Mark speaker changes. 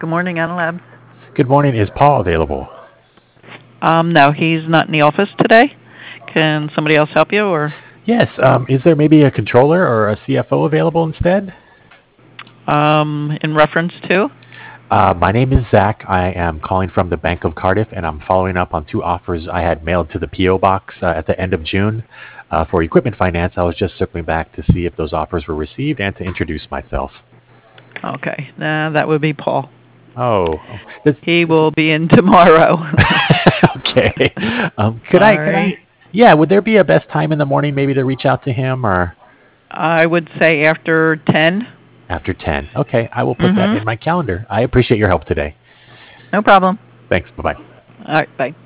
Speaker 1: Good morning, Analabs.
Speaker 2: Good morning. Is Paul available?
Speaker 1: No, he's not in the office today. Can somebody else help you, or
Speaker 2: Yes. Is there maybe a controller or a CFO available instead?
Speaker 1: in reference to?
Speaker 2: My name is Zach. I am calling from the Bank of Cardiff, and I'm following up on two offers I had mailed to the PO box at the end of June for equipment finance. I was just circling back to see if those offers were received and to introduce myself.
Speaker 1: Okay, that would be Paul.
Speaker 2: Oh,
Speaker 1: He will be in tomorrow.
Speaker 2: okay. Could I? Could
Speaker 1: Sorry.
Speaker 2: I? Yeah. Would there be a best time in the morning, maybe to reach out to him, or
Speaker 1: I would say after 10.
Speaker 2: after 10? Okay, I will put that
Speaker 1: Mm-hmm.
Speaker 2: in my calendar. I appreciate your help today.
Speaker 1: No problem.
Speaker 2: Thanks. Bye bye.
Speaker 1: All right, bye.